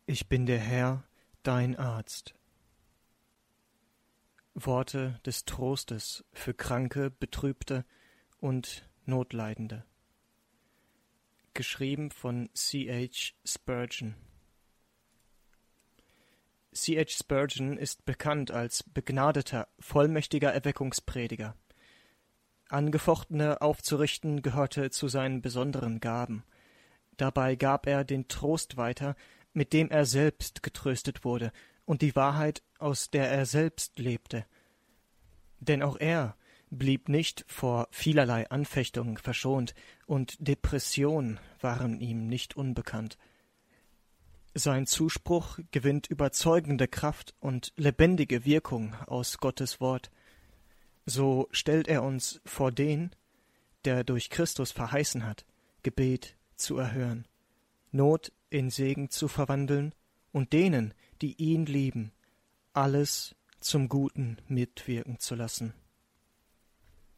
Ich bin der Herr, dein Arzt. Worte des Trostes für Kranke, Betrübte und Notleidende. Geschrieben von C.H. Spurgeon. C.H. Spurgeon ist bekannt als begnadeter, vollmächtiger Erweckungsprediger. Angefochtene aufzurichten gehörte zu seinen besonderen Gaben. Dabei gab er den Trost weiter, mit dem er selbst getröstet wurde, und die Wahrheit, aus der er selbst lebte. Denn auch er blieb nicht vor vielerlei Anfechtungen verschont, und Depression waren ihm nicht unbekannt. Sein Zuspruch gewinnt überzeugende Kraft und lebendige Wirkung aus Gottes Wort. So stellt er uns vor den, der durch Christus verheißen hat, Gebet zu erhören, Not in Segen zu verwandeln und denen, die ihn lieben, alles zum Guten mitwirken zu lassen.